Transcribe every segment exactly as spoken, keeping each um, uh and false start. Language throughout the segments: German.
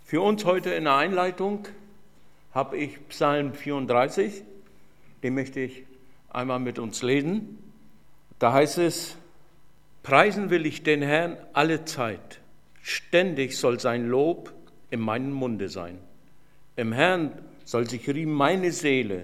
Für uns heute in der Einleitung habe ich Psalm vierunddreißig, den möchte ich einmal mit uns lesen. Da heißt es: Preisen will ich den Herrn alle Zeit, ständig soll sein Lob in meinem Munde sein. Im Herrn soll sich rühmen meine Seele,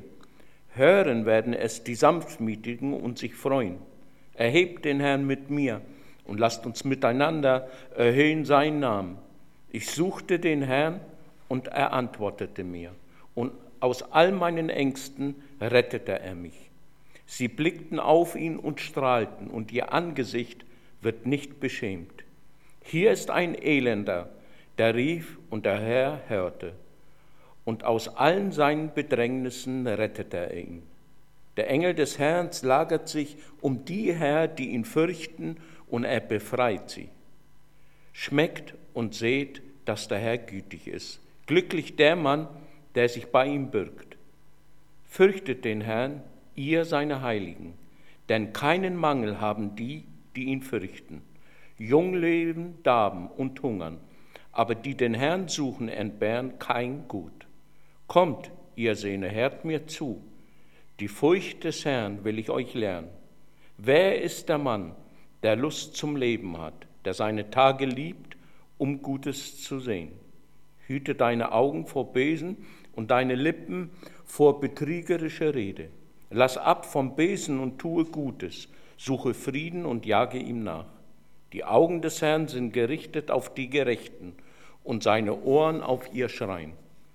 hören werden es die Sanftmütigen und sich freuen. Erhebt den Herrn mit mir und lasst uns miteinander erhöhen seinen Namen. Ich suchte den Herrn und er antwortete mir, und aus all meinen Ängsten rettete er mich. Sie blickten auf ihn und strahlten, und ihr Angesicht wird nicht beschämt. Hier ist ein Elender, der rief, und der Herr hörte, und aus allen seinen Bedrängnissen rettete er ihn. Der Engel des Herrn lagert sich um die her, die ihn fürchten, und er befreit sie. Schmeckt und seht, dass der Herr gütig ist. Glücklich der Mann, der sich bei ihm birgt. Fürchtet den Herrn, ihr seine Heiligen, denn keinen Mangel haben die, die ihn fürchten. Jung leben, darben und hungern, aber die den Herrn suchen, entbehren kein Gut. Kommt, ihr Söhne, hört mir zu. Die Furcht des Herrn will ich euch lernen. Wer ist der Mann, der Lust zum Leben hat, der seine Tage liebt, um Gutes zu sehen? Hüte deine Augen vor Bösen und deine Lippen vor betrügerischer Rede. Lass ab vom Bösen und tue Gutes, suche Frieden und jage ihm nach. Die Augen des Herrn sind gerichtet auf die Gerechten und seine Ohren auf ihr Schreien.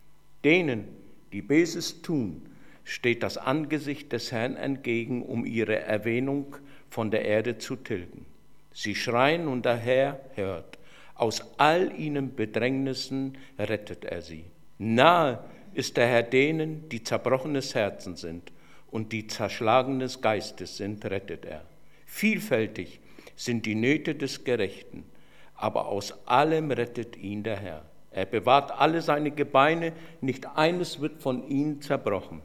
Denen, die Böses tun, steht das Angesicht des Herrn entgegen, um ihre Erwähnung von der Erde zu tilgen. Sie schreien und der Herr hört. Aus all ihnen Bedrängnissen rettet er sie. Nahe ist der Herr denen, die zerbrochenes Herzen sind und die zerschlagenes Geistes sind, rettet er. Vielfältig sind die Nöte des Gerechten, aber aus allem rettet ihn der Herr. Er bewahrt alle seine Gebeine, nicht eines wird von ihnen zerbrochen.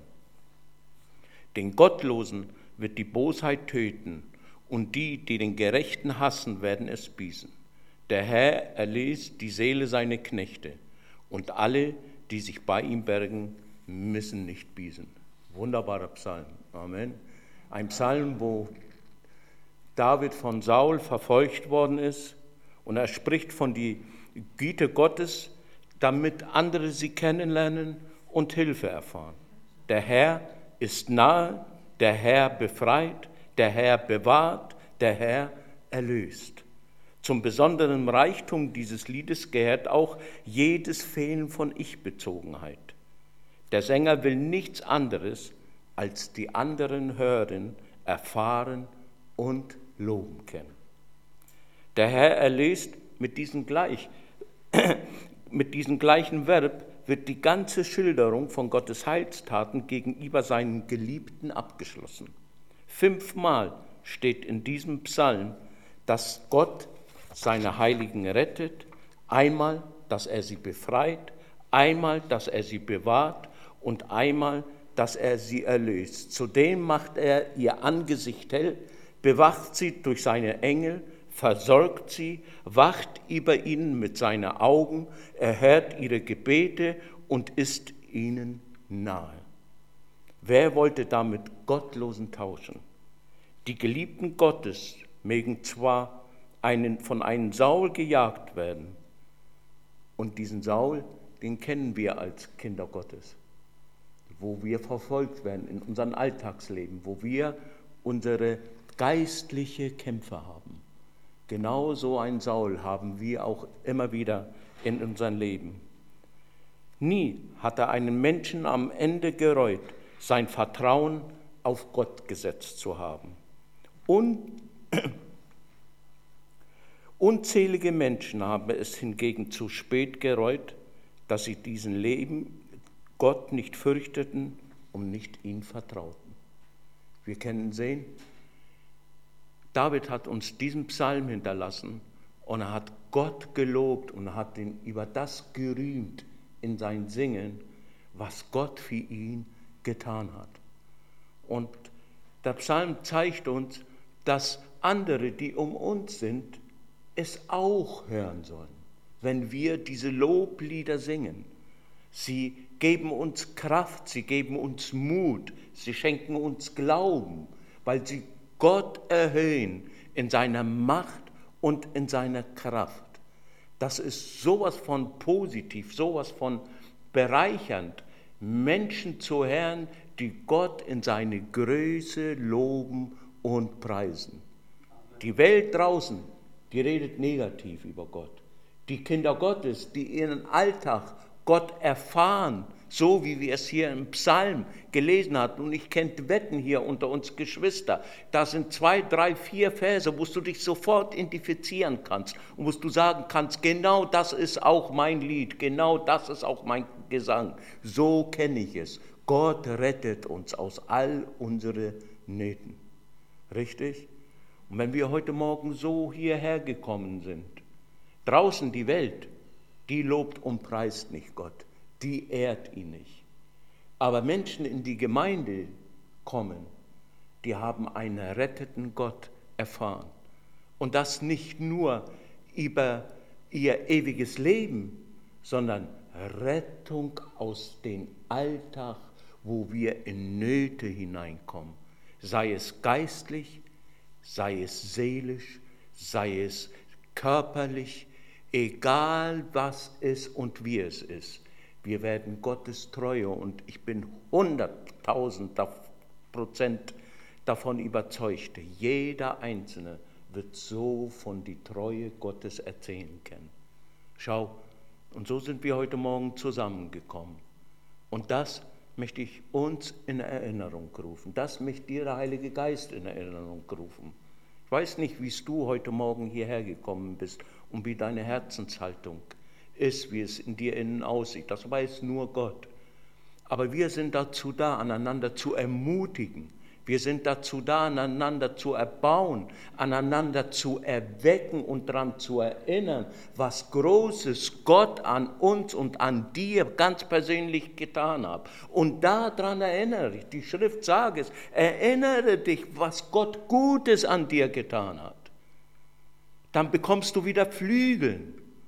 Den Gottlosen wird die Bosheit töten, und die, die den Gerechten hassen, werden es biesen. Der Herr erlöst die Seele seiner Knechte, und alle, die sich bei ihm bergen, müssen nicht biesen. Wunderbarer Psalm. Amen. Ein Psalm, wo David von Saul verfolgt worden ist, und er spricht von der Güte Gottes, damit andere sie kennenlernen und Hilfe erfahren. Der Herr ist nahe, der Herr befreit, der Herr bewahrt, der Herr erlöst. Zum besonderen Reichtum dieses Liedes gehört auch jedes Fehlen von Ich-Bezogenheit. Der Sänger will nichts anderes, als die anderen hören, erfahren und loben können. Der Herr erlöst mit diesem, gleich, mit diesem gleichen Verb wird die ganze Schilderung von Gottes Heilstaten gegenüber seinen Geliebten abgeschlossen. Fünfmal steht in diesem Psalm, dass Gott seine Heiligen rettet, einmal, dass er sie befreit, einmal, dass er sie bewahrt und einmal, dass er sie erlöst. Zudem macht er ihr Angesicht hell, bewacht sie durch seine Engel, versorgt sie, wacht über ihnen mit seinen Augen, erhört ihre Gebete und ist ihnen nahe. Wer wollte damit Gottlosen tauschen? Die Geliebten Gottes mögen zwar einen, von einem Saul gejagt werden, und diesen Saul, den kennen wir als Kinder Gottes, wo wir verfolgt werden in unserem Alltagsleben, wo wir unsere geistliche Kämpfe haben. Genau so einen Saul haben wir auch immer wieder in unserem Leben. Nie hat er einen Menschen am Ende gereut, sein Vertrauen auf Gott gesetzt zu haben. Und unzählige Menschen haben es hingegen zu spät gereut, dass sie diesen Leben Gott nicht fürchteten und nicht ihm vertrauten. Wir können sehen, David hat uns diesen Psalm hinterlassen und er hat Gott gelobt und hat ihn über das gerühmt in sein Singen, was Gott für ihn getan hat. Und der Psalm zeigt uns, dass andere, die um uns sind, es auch hören sollen. wenn wir diese Loblieder singen. Sie geben uns Kraft, sie geben uns Mut, sie schenken uns Glauben, weil sie Gott erhöhen in seiner Macht und in seiner Kraft. Das ist sowas von positiv, sowas von bereichernd, Menschen zu hören, die Gott in seine Größe loben und preisen. Die Welt draußen, die redet negativ über Gott. Die Kinder Gottes, die ihren Alltag Gott erfahren, so wie wir es hier im Psalm gelesen hatten. Und ich könnte wetten hier unter uns Geschwister, da sind zwei, drei, vier Verse, wo du dich sofort identifizieren kannst und wo du sagen kannst, genau das ist auch mein Lied, genau das ist auch mein Gesang. So kenne ich es. Gott rettet uns aus all unseren Nöten. Richtig? Und wenn wir heute Morgen so hierher gekommen sind, draußen die Welt, die lobt und preist nicht Gott, die ehrt ihn nicht. Aber Menschen in die Gemeinde kommen, die haben einen erretteten Gott erfahren. Und das nicht nur über ihr ewiges Leben, sondern Rettung aus dem Alltag, wo wir in Nöte hineinkommen. Sei es geistlich, sei es seelisch, sei es körperlich, egal was es und wie es ist. Wir werden Gottes Treue und ich bin hunderttausend Prozent davon überzeugt, jeder Einzelne wird so von die Treue Gottes erzählen können. Schau, und so sind wir heute Morgen zusammengekommen. Und das möchte ich uns in Erinnerung rufen. Das möchte dir der Heilige Geist in Erinnerung rufen. Ich weiß nicht, wie du heute Morgen hierher gekommen bist und wie deine Herzenshaltung ist, wie es in dir innen aussieht. Das weiß nur Gott. Aber wir sind dazu da, aneinander zu ermutigen. Wir sind dazu da, aneinander zu erbauen, aneinander zu erwecken und daran zu erinnern, was Großes Gott an uns und an dir ganz persönlich getan hat. Und daran erinnere ich, die Schrift sagt es, erinnere dich, was Gott Gutes an dir getan hat. Dann bekommst du wieder Flügel.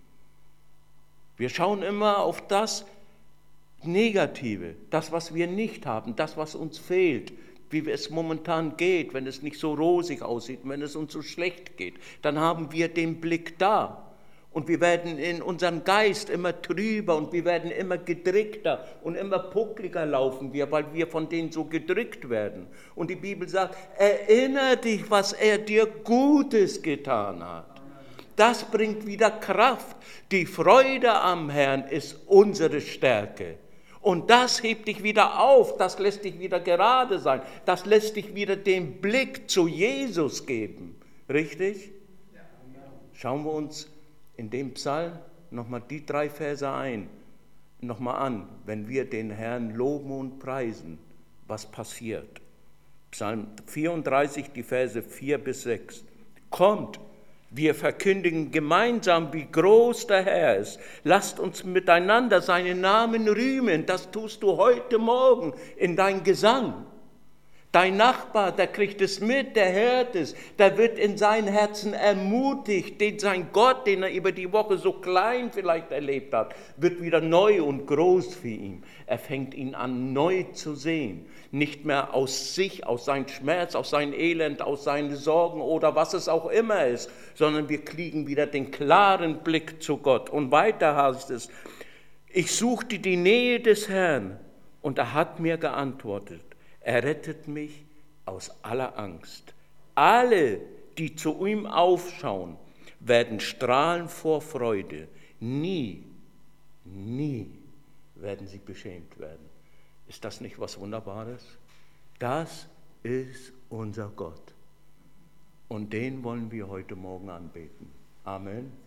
Wir schauen immer auf das Negative, das, was wir nicht haben, das, was uns fehlt, wie es momentan geht, wenn es nicht so rosig aussieht, wenn es uns so schlecht geht, dann haben wir den Blick da. Und wir werden in unserem Geist immer trüber und wir werden immer gedrückter und immer puckliger laufen wir, weil wir von denen so gedrückt werden. Und die Bibel sagt, erinnere dich, was er dir Gutes getan hat. Das bringt wieder Kraft. Die Freude am Herrn ist unsere Stärke. Und das hebt dich wieder auf, das lässt dich wieder gerade sein, das lässt dich wieder den Blick zu Jesus geben. Richtig? Schauen wir uns in dem Psalm nochmal die drei Verse ein, nochmal an, wenn wir den Herrn loben und preisen, was passiert. Psalm vierunddreißig, die Verse vier bis sechs. Kommt, wir verkündigen gemeinsam, wie groß der Herr ist. Lasst uns miteinander seinen Namen rühmen. Das tust du heute Morgen in deinem Gesang. Dein Nachbar, der kriegt es mit, der hört es, der wird in seinem Herzen ermutigt. Den, sein Gott, den er über die Woche so klein vielleicht erlebt hat, wird wieder neu und groß für ihn. Er fängt ihn an, neu zu sehen. Nicht mehr aus sich, aus seinem Schmerz, aus seinem Elend, aus seinen Sorgen oder was es auch immer ist, sondern wir kriegen wieder den klaren Blick zu Gott. Und weiter heißt es, ich suchte die Nähe des Herrn und er hat mir geantwortet. Er rettet mich aus aller Angst. Alle, die zu ihm aufschauen, werden strahlen vor Freude. Nie, nie werden sie beschämt werden. Ist das nicht was Wunderbares? Das ist unser Gott. Und den wollen wir heute Morgen anbeten. Amen.